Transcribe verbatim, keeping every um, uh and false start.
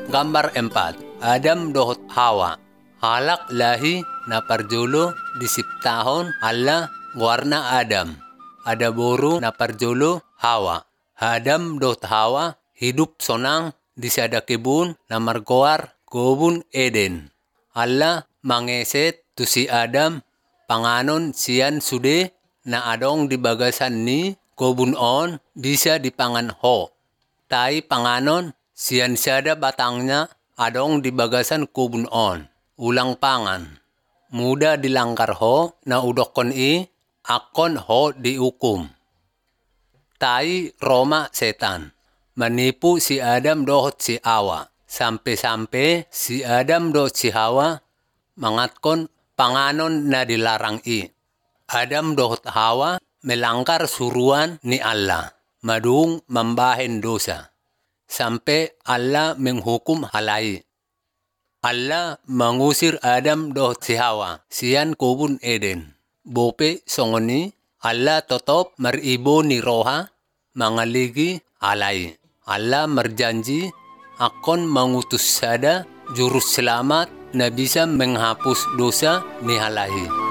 Gambar empat. Adam dohot Hawa. Halak lahi na parjulo disiptahon Allah warna Adam. Ada boru na parjulo Hawa. Adam dohot Hawa hidup sonang di sada kebun na margoar kebun Eden. Allah mangeset tu si Adam panganon siyan sude na adong di bagasan ni kebun on bisa dipangan ho. Tai panganon siyan sada batangnya adong di bagasan kebun on. Ulang pangan. Muda dilangkar ho na udokon i akon ho dihukum. Tai Roma setan. Manipu si Adam dohot si Hawa. Sampai-sampai si Adam dohot si Hawa mangatkon panganon na dilarang i. Adam dohot Hawa melangkar suruan ni Allah. Madung membahen dosa. Sampai Allah menghukum halai. Allah mengusir Adam dohot si Hawa. Siyan kebun Eden. Bope songoni Allah tetap maribo ni roha mangaligi halai. Allah berjanji akan mengutus sada juru selamat na bisa menghapus dosa ni halai.